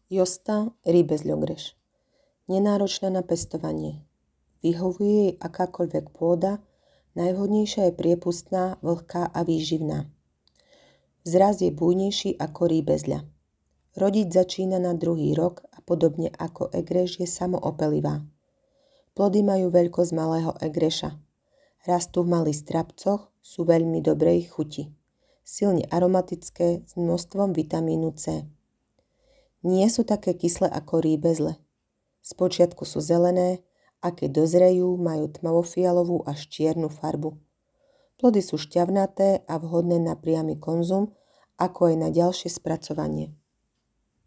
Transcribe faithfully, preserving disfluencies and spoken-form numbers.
Josta rýbezľogreš. Nenáročná na pestovanie. Vyhovuje jej akákoľvek pôda, najvhodnejšia je priepustná, vlhká a výživná. Vzrast je bujnejší ako rýbezľa. Rodiť začína na druhý rok a podobne ako egreš je samoopelivá. Plody majú veľkosť malého egreša. Rastú v malých strapcoch, sú veľmi dobrej chuti. Silne aromatické s množstvom vitamínu C. Nie sú také kyslé ako rýbezle. Spočiatku sú zelené a keď dozrejú, majú tmavo-fialovú až čiernu farbu. Plody sú šťavnaté a vhodné na priamy konzum, ako aj na ďalšie spracovanie.